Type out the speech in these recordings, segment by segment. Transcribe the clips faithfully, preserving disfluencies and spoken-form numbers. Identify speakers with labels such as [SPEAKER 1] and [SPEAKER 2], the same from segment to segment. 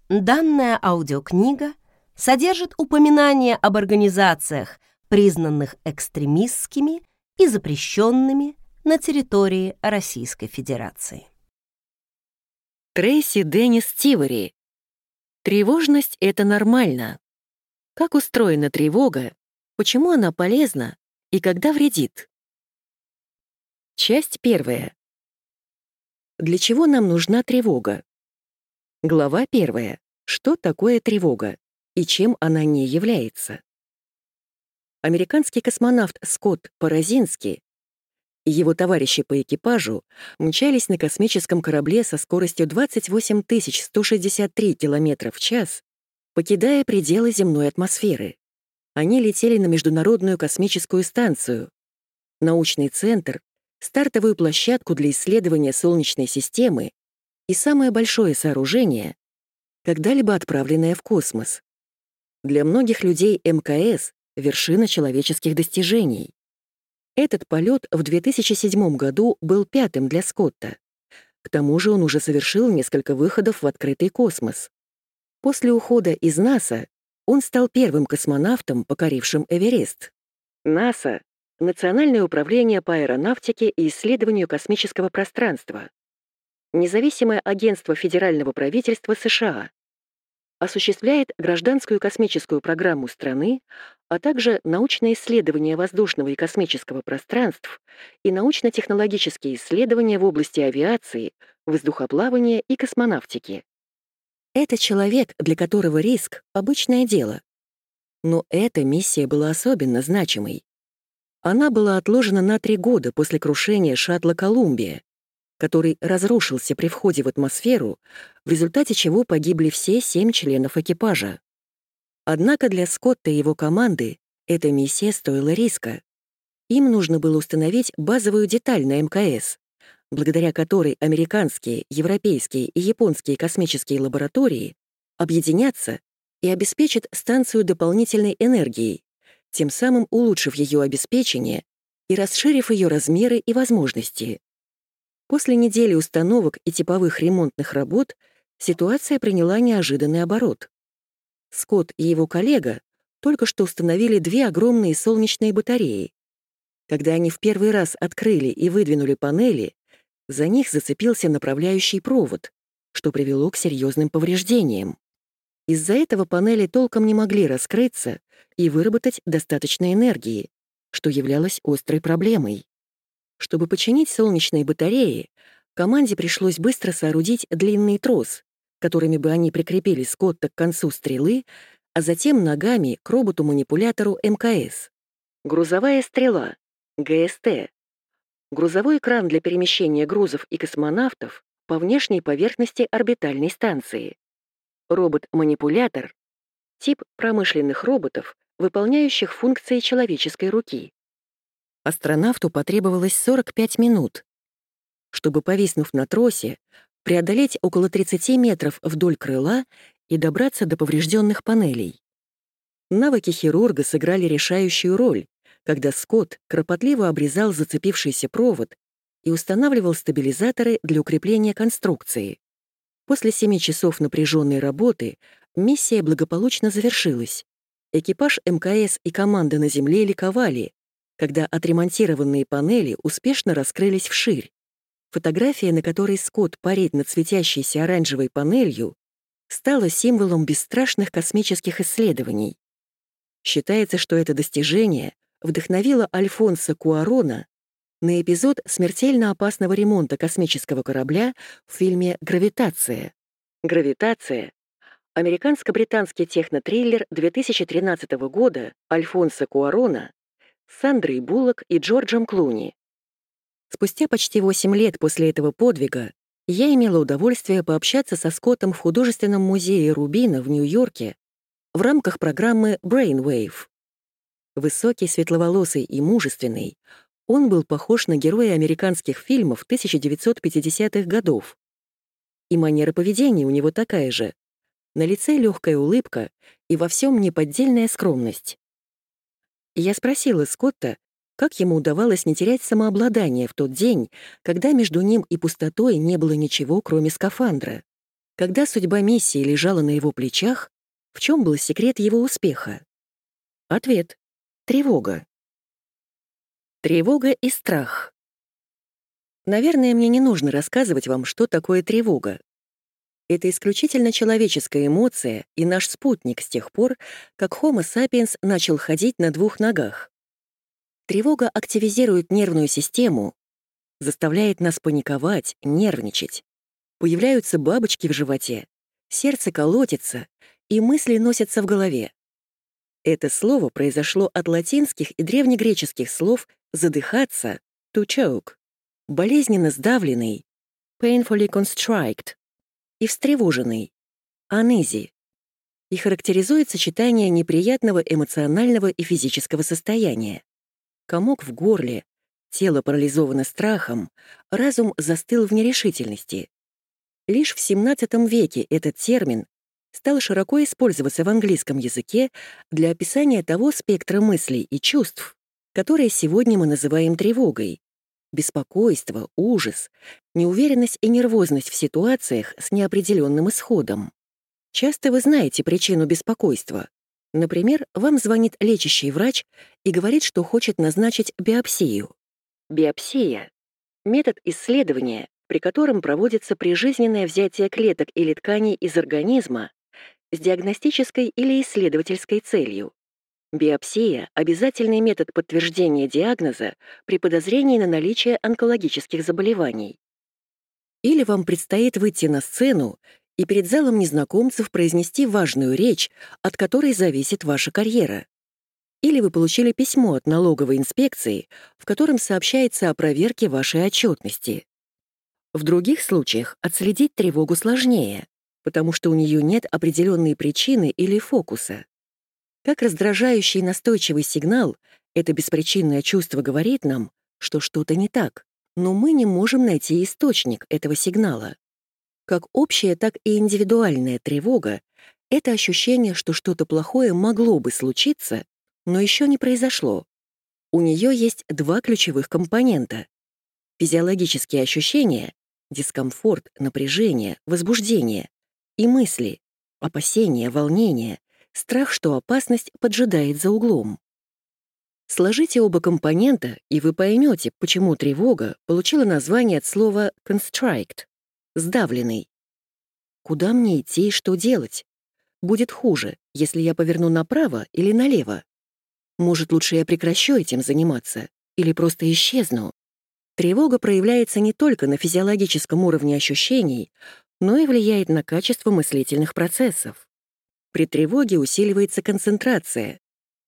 [SPEAKER 1] Данная аудиокнига содержит упоминания об организациях, признанных экстремистскими и запрещенными на территории Российской Федерации.
[SPEAKER 2] Трейси Деннис Тивори. Тревожность — это нормально. Как устроена тревога, почему она полезна и когда вредит? Часть первая. Для чего нам нужна тревога? Глава первая. Что такое тревога и чем она не является? Американский космонавт Скотт Порозинский и его товарищи по экипажу мчались на космическом корабле со скоростью двадцать восемь тысяч сто шестьдесят три километра в час, покидая пределы земной атмосферы. Они летели на Международную космическую станцию, научный центр, стартовую площадку для исследования Солнечной системы и самое большое сооружение, когда-либо отправленное в космос. Для многих людей эм ка эс — вершина человеческих достижений. Этот полет в две тысячи седьмом году был пятым для Скотта. К тому же он уже совершил несколько выходов в открытый космос. После ухода из НАСА он стал первым космонавтом, покорившим Эверест. НАСА — Национальное управление по аэронавтике и исследованию космического пространства. Независимое агентство федерального правительства США. Осуществляет гражданскую космическую программу страны, а также научные исследования воздушного и космического пространств и научно-технологические исследования в области авиации, воздухоплавания и космонавтики. Это человек, для которого риск — обычное дело. Но эта миссия была особенно значимой. Она была отложена на три года после крушения шаттла «Колумбия», который разрушился при входе в атмосферу, в результате чего погибли все семь членов экипажа. Однако для Скотта и его команды эта миссия стоила риска. Им нужно было установить базовую деталь на эм ка эс, благодаря которой американские, европейские и японские космические лаборатории объединятся и обеспечат станцию дополнительной энергией, тем самым улучшив ее обеспечение и расширив ее размеры и возможности. После недели установок и типовых ремонтных работ ситуация приняла неожиданный оборот. Скотт и его коллега только что установили две огромные солнечные батареи. Когда они в первый раз открыли и выдвинули панели, за них зацепился направляющий провод, что привело к серьезным повреждениям. Из-за этого панели толком не могли раскрыться и выработать достаточно энергии, что являлось острой проблемой. Чтобы починить солнечные батареи, команде пришлось быстро соорудить длинный трос, которыми бы они прикрепили Скотта к концу стрелы, а затем ногами к роботу-манипулятору эм ка эс. Грузовая стрела, гэ эс тэ. Грузовой кран для перемещения грузов и космонавтов по внешней поверхности орбитальной станции. Робот-манипулятор — тип промышленных роботов, выполняющих функции человеческой руки. Астронавту потребовалось сорок пять минут, чтобы, повиснув на тросе, преодолеть около тридцати метров вдоль крыла и добраться до поврежденных панелей. Навыки хирурга сыграли решающую роль, когда Скотт кропотливо обрезал зацепившийся провод и устанавливал стабилизаторы для укрепления конструкции. После семи часов напряженной работы миссия благополучно завершилась. Экипаж эм ка эс и команда на Земле ликовали, когда отремонтированные панели успешно раскрылись вширь. Фотография, на которой Скотт парит над светящейся оранжевой панелью, стала символом бесстрашных космических исследований. Считается, что это достижение вдохновило Альфонсо Куарона на эпизод смертельно опасного ремонта космического корабля в фильме «Гравитация». «Гравитация» — американско-британский технотриллер две тысячи тринадцатого года Альфонсо Куарона с Сандрой Буллок и Джорджем Клуни. Спустя почти восемь лет после этого подвига я имела удовольствие пообщаться со Скоттом в художественном музее Рубина в Нью-Йорке в рамках программы Brainwave. Высокий, светловолосый и мужественный, он был похож на героя американских фильмов тысяча девятьсот пятидесятых годов. И манера поведения у него такая же. На лице легкая улыбка и во всем неподдельная скромность. Я спросила Скотта, как ему удавалось не терять самообладание в тот день, когда между ним и пустотой не было ничего, кроме скафандра. Когда судьба миссии лежала на его плечах, в чем был секрет его успеха? Ответ — тревога. Тревога и страх. Наверное, мне не нужно рассказывать вам, что такое тревога. Это исключительно человеческая эмоция и наш спутник с тех пор, как Homo sapiens начал ходить на двух ногах. Тревога активизирует нервную систему, заставляет нас паниковать, нервничать. Появляются бабочки в животе, сердце колотится, и мысли носятся в голове. Это слово произошло от латинских и древнегреческих слов «задыхаться» to choke, болезненно сдавленный painfully constricted и встревоженный uneasy, и характеризует сочетание неприятного эмоционального и физического состояния. Комок в горле, тело парализовано страхом, разум застыл в нерешительности. Лишь в семнадцатом веке этот термин стал широко использоваться в английском языке для описания того спектра мыслей и чувств, которые сегодня мы называем тревогой. Беспокойство, ужас, неуверенность и нервозность в ситуациях с неопределенным исходом. Часто вы знаете причину беспокойства. Например, вам звонит лечащий врач и говорит, что хочет назначить биопсию. Биопсия — метод исследования, при котором проводится прижизненное взятие клеток или тканей из организма с диагностической или исследовательской целью. Биопсия — обязательный метод подтверждения диагноза при подозрении на наличие онкологических заболеваний. Или вам предстоит выйти на сцену и перед залом незнакомцев произнести важную речь, от которой зависит ваша карьера. Или вы получили письмо от налоговой инспекции, в котором сообщается о проверке вашей отчетности. В других случаях отследить тревогу сложнее, потому что у нее нет определенной причины или фокуса. Как раздражающий настойчивый сигнал, это беспричинное чувство говорит нам, что что-то не так, но мы не можем найти источник этого сигнала. Как общая, так и индивидуальная тревога — это ощущение, что что-то плохое могло бы случиться, но еще не произошло. У нее есть два ключевых компонента. Физиологические ощущения — дискомфорт, напряжение, возбуждение, и мысли — опасения, волнение, страх, что опасность поджидает за углом. Сложите оба компонента, и вы поймете, почему тревога получила название от слова constrict — сдавленный. Куда мне идти и что делать? Будет хуже, если я поверну направо или налево. Может, лучше я прекращу этим заниматься или просто исчезну? Тревога проявляется не только на физиологическом уровне ощущений, но и влияет на качество мыслительных процессов. При тревоге усиливается концентрация.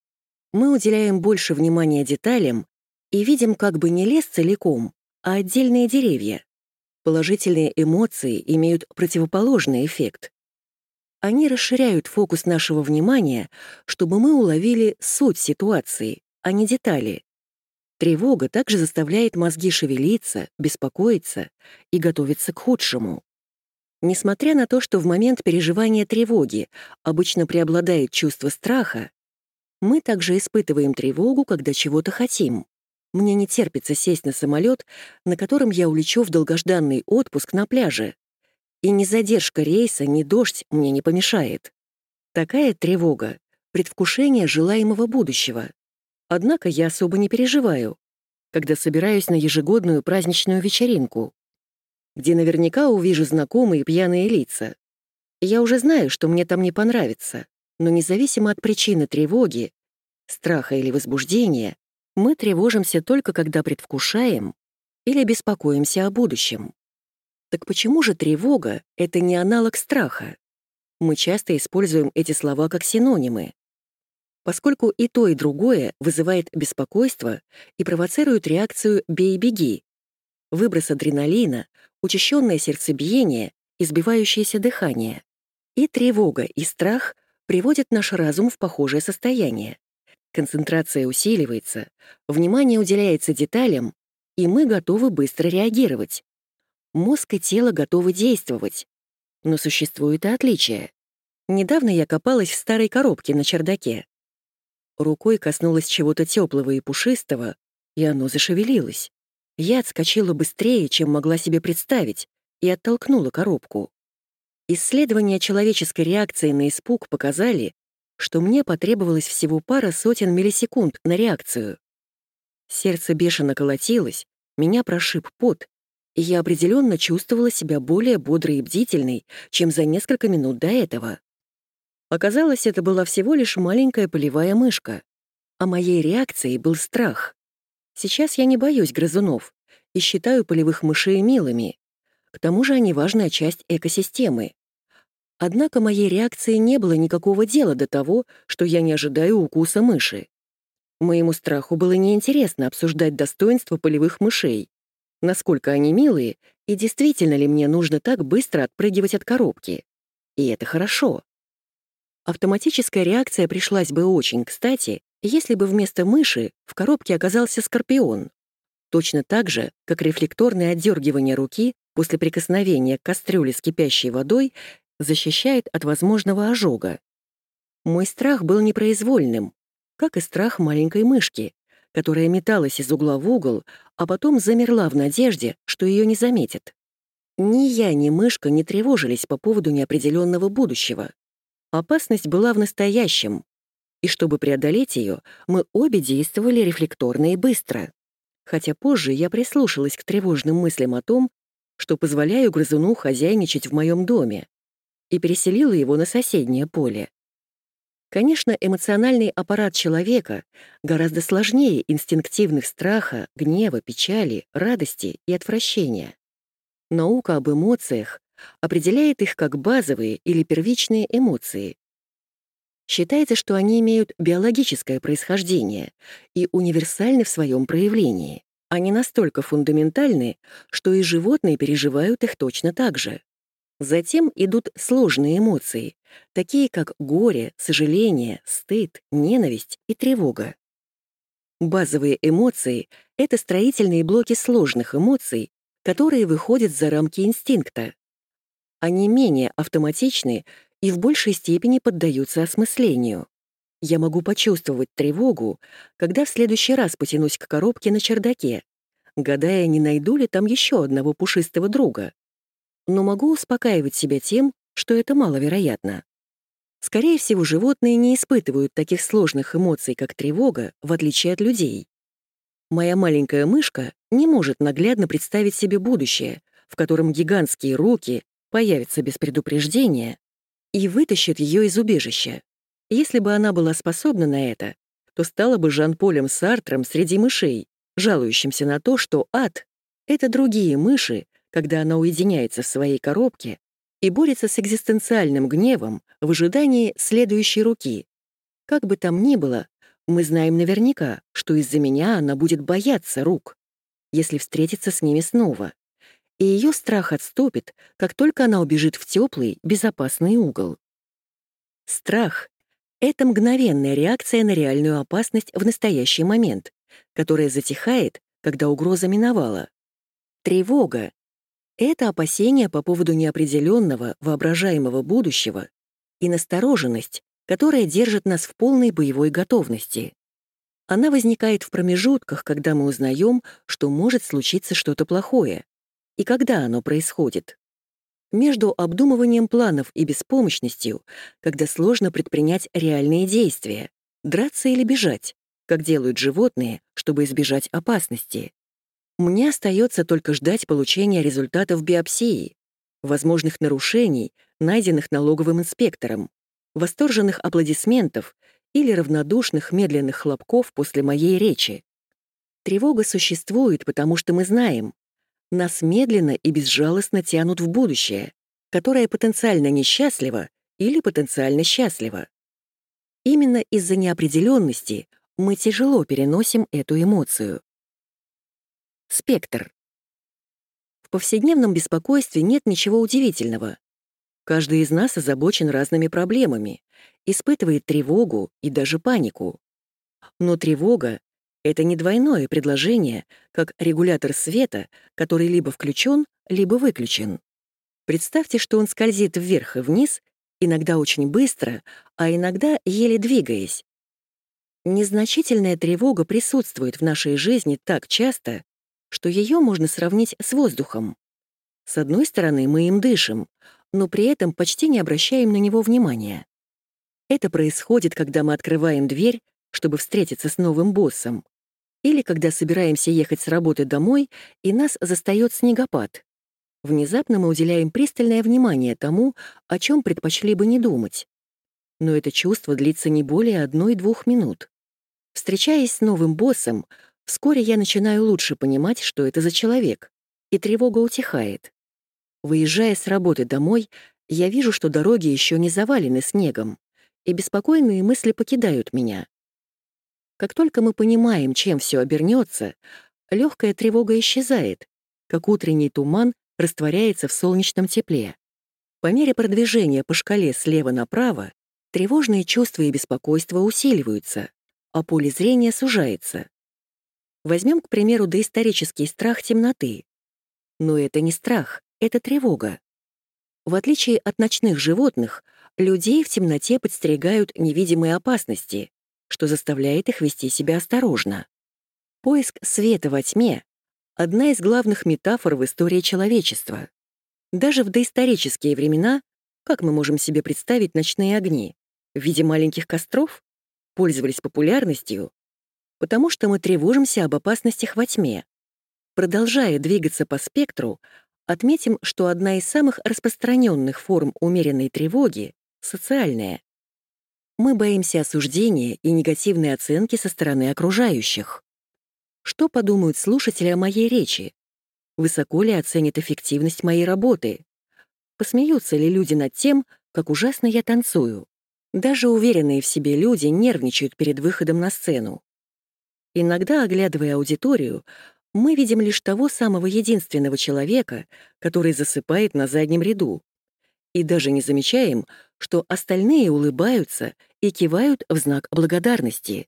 [SPEAKER 2] Мы уделяем больше внимания деталям и видим как бы не лес целиком, а отдельные деревья. Положительные эмоции имеют противоположный эффект. Они расширяют фокус нашего внимания, чтобы мы уловили суть ситуации, а не детали. Тревога также заставляет мозги шевелиться, беспокоиться и готовиться к худшему. Несмотря на то, что в момент переживания тревоги обычно преобладает чувство страха, мы также испытываем тревогу, когда чего-то хотим. Мне не терпится сесть на самолет, на котором я улечу в долгожданный отпуск на пляже. И ни задержка рейса, ни дождь мне не помешает. Такая тревога — предвкушение желаемого будущего. Однако я особо не переживаю, когда собираюсь на ежегодную праздничную вечеринку, где наверняка увижу знакомые пьяные лица. Я уже знаю, что мне там не понравится, но независимо от причины тревоги, страха или возбуждения, мы тревожимся только когда предвкушаем или беспокоимся о будущем. Так почему же тревога — это не аналог страха? Мы часто используем эти слова как синонимы, поскольку и то, и другое вызывает беспокойство и провоцирует реакцию «бей-беги», выброс адреналина, учащенное сердцебиение и сбивающееся дыхание. И тревога, и страх приводят наш разум в похожее состояние. Концентрация усиливается, внимание уделяется деталям, и мы готовы быстро реагировать. Мозг и тело готовы действовать. Но существует и отличие. Недавно я копалась в старой коробке на чердаке. Рукой коснулась чего-то теплого и пушистого, и оно зашевелилось. Я отскочила быстрее, чем могла себе представить, и оттолкнула коробку. Исследования человеческой реакции на испуг показали, что мне потребовалось всего пара сотен миллисекунд на реакцию. Сердце бешено колотилось, меня прошиб пот, и я определенно чувствовала себя более бодрой и бдительной, чем за несколько минут до этого. Оказалось, это была всего лишь маленькая полевая мышка, а моей реакцией был страх. Сейчас я не боюсь грызунов и считаю полевых мышей милыми. К тому же они важная часть экосистемы. Однако моей реакции не было никакого дела до того, что я не ожидаю укуса мыши. Моему страху было неинтересно обсуждать достоинства полевых мышей, насколько они милые и действительно ли мне нужно так быстро отпрыгивать от коробки. И это хорошо. Автоматическая реакция пришлась бы очень кстати, если бы вместо мыши в коробке оказался скорпион. Точно так же, как рефлекторное отдергивание руки после прикосновения к кастрюле с кипящей водой защищает от возможного ожога. Мой страх был непроизвольным, как и страх маленькой мышки, которая металась из угла в угол, а потом замерла в надежде, что ее не заметят. Ни я, ни мышка не тревожились по поводу неопределенного будущего. Опасность была в настоящем, и чтобы преодолеть ее, мы обе действовали рефлекторно и быстро. Хотя позже я прислушалась к тревожным мыслям о том, что позволяю грызуну хозяйничать в моем доме, и переселила его на соседнее поле. Конечно, эмоциональный аппарат человека гораздо сложнее инстинктивных страха, гнева, печали, радости и отвращения. Наука об эмоциях определяет их как базовые или первичные эмоции. Считается, что они имеют биологическое происхождение и универсальны в своем проявлении. Они настолько фундаментальны, что и животные переживают их точно так же. Затем идут сложные эмоции, такие как горе, сожаление, стыд, ненависть и тревога. Базовые эмоции — это строительные блоки сложных эмоций, которые выходят за рамки инстинкта. Они менее автоматичны и в большей степени поддаются осмыслению. Я могу почувствовать тревогу, когда в следующий раз потянусь к коробке на чердаке, гадая, не найду ли там еще одного пушистого друга. Но могу успокаивать себя тем, что это маловероятно. Скорее всего, животные не испытывают таких сложных эмоций, как тревога, в отличие от людей. Моя маленькая мышка не может наглядно представить себе будущее, в котором гигантские руки появятся без предупреждения и вытащат ее из убежища. Если бы она была способна на это, то стала бы Жан-Полем Сартром среди мышей, жалующимся на то, что ад — это другие мыши, когда она уединяется в своей коробке и борется с экзистенциальным гневом в ожидании следующей руки. Как бы там ни было, мы знаем наверняка, что из-за меня она будет бояться рук, если встретится с ними снова, и ее страх отступит, как только она убежит в теплый, безопасный угол. Страх — это мгновенная реакция на реальную опасность в настоящий момент, которая затихает, когда угроза миновала. Тревога — это опасение по поводу неопределенного, воображаемого будущего и настороженность, которая держит нас в полной боевой готовности. Она возникает в промежутках, когда мы узнаем, что может случиться что-то плохое, и когда оно происходит. Между обдумыванием планов и беспомощностью, когда сложно предпринять реальные действия, драться или бежать, как делают животные, чтобы избежать опасности. Мне остается только ждать получения результатов биопсии, возможных нарушений, найденных налоговым инспектором, восторженных аплодисментов или равнодушных медленных хлопков после моей речи. Тревога существует, потому что мы знаем, нас медленно и безжалостно тянут в будущее, которое потенциально несчастливо или потенциально счастливо. Именно из-за неопределенности мы тяжело переносим эту эмоцию. Спектр. В повседневном беспокойстве нет ничего удивительного. Каждый из нас озабочен разными проблемами, испытывает тревогу и даже панику. Но тревога — это не двойное предложение, как регулятор света, который либо включен, либо выключен. Представьте, что он скользит вверх и вниз, иногда очень быстро, а иногда еле двигаясь. Незначительная тревога присутствует в нашей жизни так часто, что ее можно сравнить с воздухом. С одной стороны, мы им дышим, но при этом почти не обращаем на него внимания. Это происходит, когда мы открываем дверь, чтобы встретиться с новым боссом, или когда собираемся ехать с работы домой, и нас застаёт снегопад. Внезапно мы уделяем пристальное внимание тому, о чем предпочли бы не думать. Но это чувство длится не более одной-двух минут. Встречаясь с новым боссом, вскоре я начинаю лучше понимать, что это за человек, и тревога утихает. Выезжая с работы домой, я вижу, что дороги еще не завалены снегом, и беспокойные мысли покидают меня. Как только мы понимаем, чем все обернется, легкая тревога исчезает, как утренний туман растворяется в солнечном тепле. По мере продвижения по шкале слева направо тревожные чувства и беспокойство усиливаются, а поле зрения сужается. Возьмем, к примеру, доисторический страх темноты. Но это не страх, это тревога. В отличие от ночных животных, людей в темноте подстерегают невидимые опасности, что заставляет их вести себя осторожно. Поиск света во тьме — одна из главных метафор в истории человечества. Даже в доисторические времена, как мы можем себе представить ночные огни, в виде маленьких костров, пользовались популярностью, потому что мы тревожимся об опасностях во тьме. Продолжая двигаться по спектру, отметим, что одна из самых распространенных форм умеренной тревоги — социальная. Мы боимся осуждения и негативной оценки со стороны окружающих. Что подумают слушатели о моей речи? Высоко ли оценят эффективность моей работы? Посмеются ли люди над тем, как ужасно я танцую? Даже уверенные в себе люди нервничают перед выходом на сцену. Иногда, оглядывая аудиторию, мы видим лишь того самого единственного человека, который засыпает на заднем ряду, и даже не замечаем, что остальные улыбаются и кивают в знак благодарности.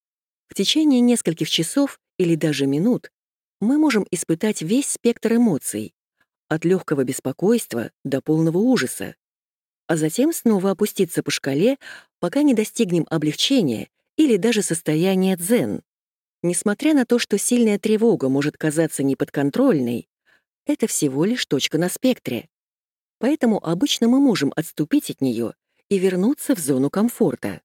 [SPEAKER 2] В течение нескольких часов или даже минут мы можем испытать весь спектр эмоций, от легкого беспокойства до полного ужаса, а затем снова опуститься по шкале, пока не достигнем облегчения или даже состояния дзен. Несмотря на то, что сильная тревога может казаться неподконтрольной, это всего лишь точка на спектре. Поэтому обычно мы можем отступить от нее и вернуться в зону комфорта.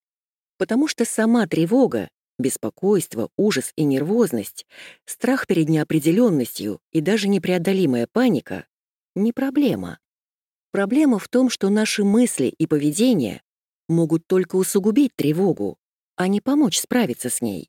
[SPEAKER 2] Потому что сама тревога, беспокойство, ужас и нервозность, страх перед неопределенностью и даже непреодолимая паника — не проблема. Проблема в том, что наши мысли и поведение могут только усугубить тревогу, а не помочь справиться с ней.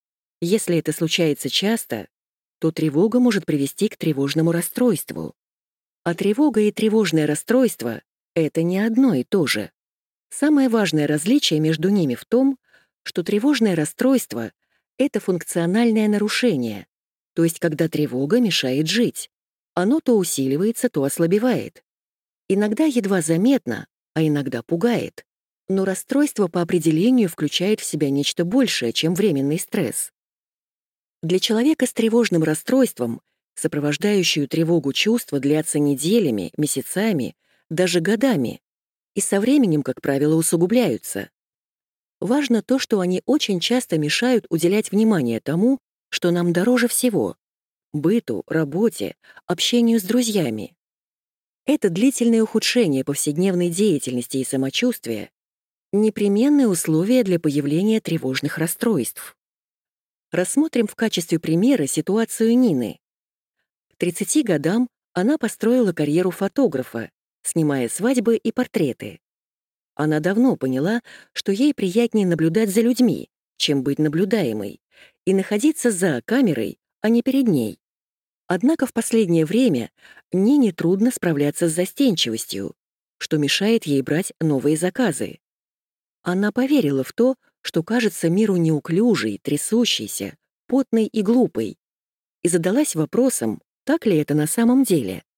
[SPEAKER 2] Если это случается часто, то тревога может привести к тревожному расстройству. А тревога и тревожное расстройство — это не одно и то же. Самое важное различие между ними в том, что тревожное расстройство — это функциональное нарушение, то есть когда тревога мешает жить. Оно то усиливается, то ослабевает. Иногда едва заметно, а иногда пугает. Но расстройство по определению включает в себя нечто большее, чем временный стресс. Для человека с тревожным расстройством сопровождающую тревогу чувства длятся неделями, месяцами, даже годами, и со временем, как правило, усугубляются. Важно то, что они очень часто мешают уделять внимание тому, что нам дороже всего — быту, работе, общению с друзьями. Это длительное ухудшение повседневной деятельности и самочувствия — непременные условия для появления тревожных расстройств. Рассмотрим в качестве примера ситуацию Нины. К тридцати годам она построила карьеру фотографа, снимая свадьбы и портреты. Она давно поняла, что ей приятнее наблюдать за людьми, чем быть наблюдаемой, и находиться за камерой, а не перед ней. Однако в последнее время Нине трудно справляться с застенчивостью, что мешает ей брать новые заказы. Она поверила в то, что кажется миру неуклюжей, трясущейся, потной и глупой, и задалась вопросом, так ли это на самом деле.